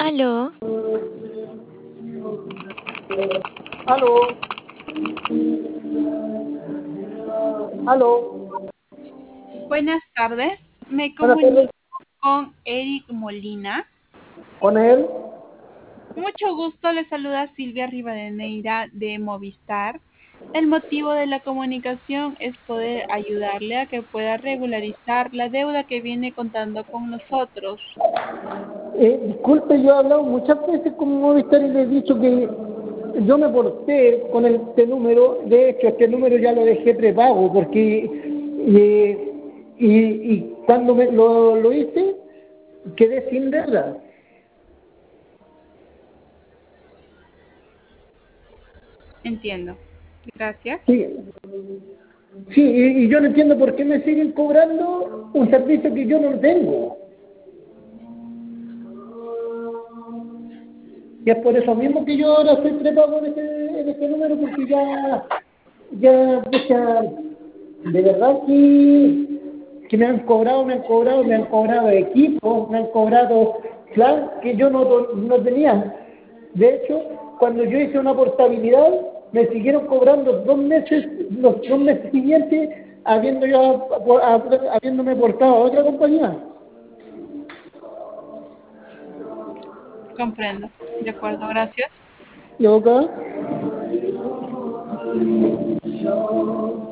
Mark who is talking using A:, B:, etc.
A: Aló,
B: Aló, aló.
C: Buenas tardes, me
B: Buenas tardes.
C: comunico con Eric Molina.
B: ¿Con él?
C: Mucho gusto, le saluda Silvia Rivadeneira de Movistar. El motivo de la comunicación es poder ayudarle a que pueda regularizar la deuda que viene contando con nosotros.
B: Disculpe, yo he hablado muchas veces con Movistar y le he dicho que yo me porté con este número. De hecho, este número ya lo dejé prepago porque y cuando lo hice quedé sin deuda.
C: Entiendo. Gracias.
B: Sí, sí, y yo no entiendo por qué me siguen cobrando un servicio que yo no tengo. Y es por eso mismo que yo ahora estoy prepago en este número, porque pucha, de verdad que me han cobrado equipos, me han cobrado plan que yo no tenía. De hecho, cuando yo hice una portabilidad, me siguieron cobrando 2 meses, los 2 meses siguientes, habiéndome portado a otra compañía.
C: Comprendo. De acuerdo, gracias.
B: ¿Y acá?